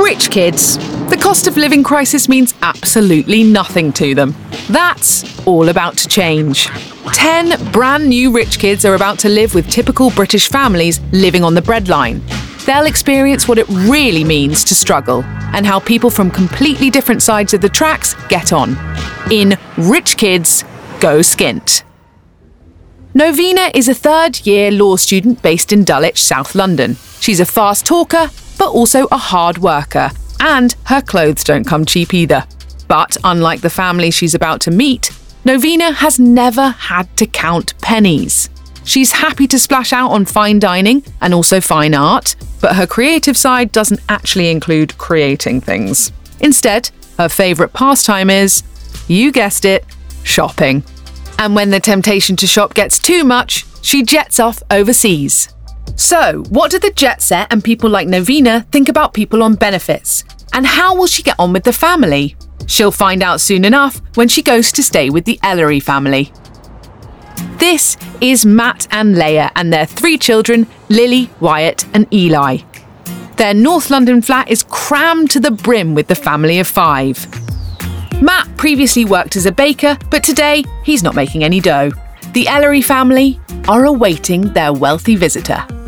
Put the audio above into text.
Rich kids. The cost of living crisis means absolutely nothing to them. That's all about to change. 10 brand new rich kids are about to live with typical British families living on the breadline. They'll experience what it really means to struggle and how people from completely different sides of the tracks get on. In Rich Kids Go Skint. Novena is a third-year law student based in Dulwich, South London. She's a fast talker, but also a hard worker. And her clothes don't come cheap either. But unlike the family she's about to meet, Novena has never had to count pennies. She's happy to splash out on fine dining and also fine art, but her creative side doesn't actually include creating things. Instead, her favourite pastime is, you guessed it, shopping. And when the temptation to shop gets too much, she jets off overseas. So, what do the jet set and people like Novena think about people on benefits? And how will she get on with the family? She'll find out soon enough when she goes to stay with the Ellery family. This is Matt and Leia and their 3 children, Lily, Wyatt and Eli. Their North London flat is crammed to the brim with the family of 5. Matt previously worked as a baker, but today he's not making any dough. The Ellery family are awaiting their wealthy visitor.